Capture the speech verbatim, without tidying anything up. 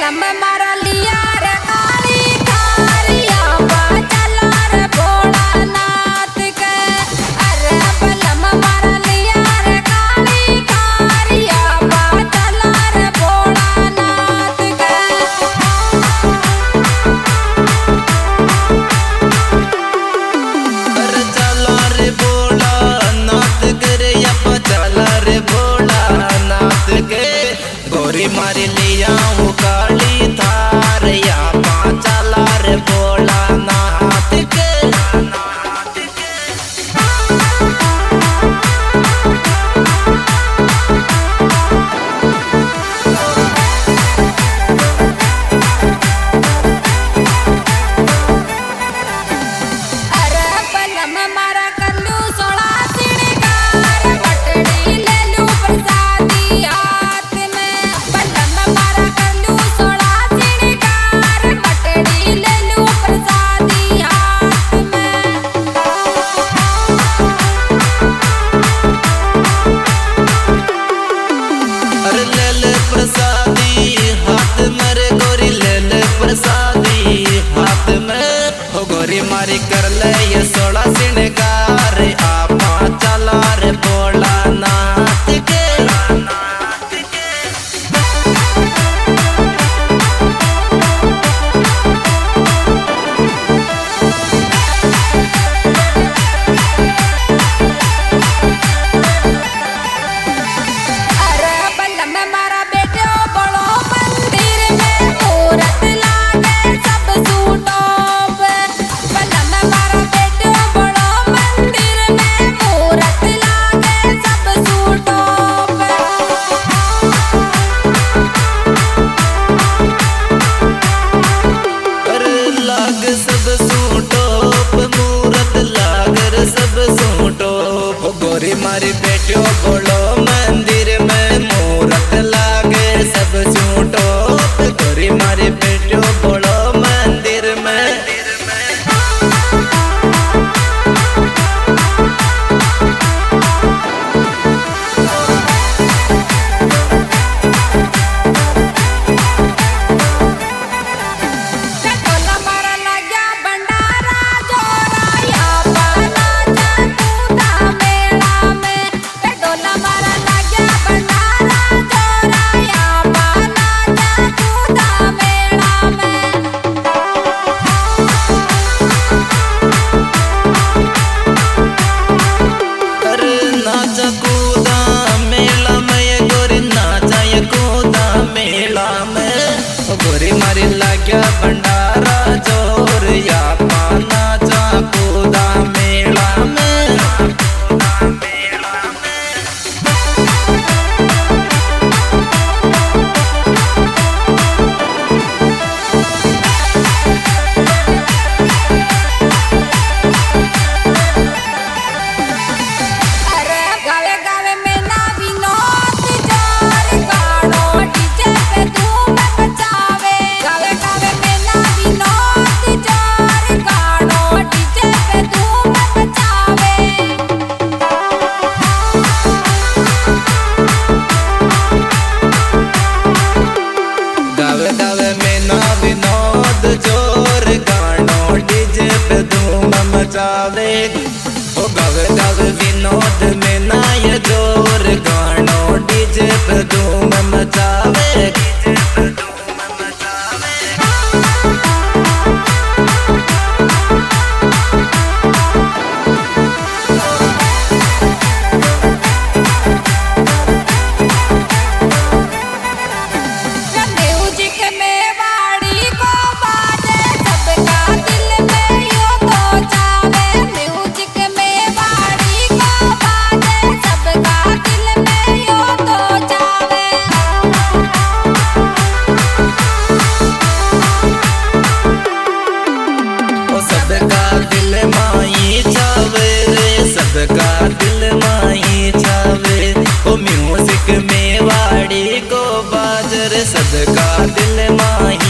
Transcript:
बलम मारा लिया रे काली खारिया बाचला रे भोलानाथ के। अरे बलम मारा लिया रे काली खारिया बाचला रे भोलानाथ के। अरे चला रे भोलानाथ के रे या चला रे भोलानाथ के। गोरी मारी लिया हूँ काली थार या चला रे भोलानाथ के। अरे बलम मारा कल्लू सोला सिणगार बटड़ी ले लू प्रसादी हाथ में। बलम मारा कल्लू सोला सिणगार बटड़ी ले लू प्रसादी हाथ में। अरे ले ले प्रसादी हाथ में रे गोरी ले ले प्रसादी हाथ में। हो गोरी मारी कर ले ये सोला सिणगार आपा चला रे भोलानाथ के। अरे बलम मारा बेटो बड़ो मंदिर में मूरत लागे सब सूटों पे। बलम मारा बेटो बड़ो मंदिर में मूरत लागे सब सूटों पे। अरे लाग सब सूटो पे मूरत लाग रे सब सूटो। हो गोरी मारी बेटियो बोलो मंदिर में मूरत लागे सब सूटो पे। गोरी मारी बेटियो बोलो मंदिर में। टोला मारा लाग्या भंडारा जोरा या पाना जातूदा मेला में। टोला मारा लाग्या भंडारा जोरा या पाना जातूदा मेला में। अरे नाचा कूदा मेला में ये गोरी नाचा ये कूदा मेला में। ओ गोरी मारी लाग्या भंडारा जोर या पाना चा कूदा मेला में। अरे गावे गावे में ना विनोद जोर गाड़ो डीजे पे धूम मचावे। गावे गावे में ना विनोद जोर गाड़ो डीजे पे धूम मचावे। गावे गावे में ना विनोद जोर गानो डीजे पे धूम मचावे। ओ गावे गावे विनोद में ना ये जोर गानो डीजे पे धूम मचावे। म्यूजिक में वाड़ी को बाजे सबका दिल में यो तो चावे। म्यूजिक में वाड़ी को बाजे सबका दिल में यो तो चावे। ओ सबका दिल माई छावे रे सबका दिल माई छावे। ओ म्यूजिक में वाड़ी को बाज रे सबका दिल माई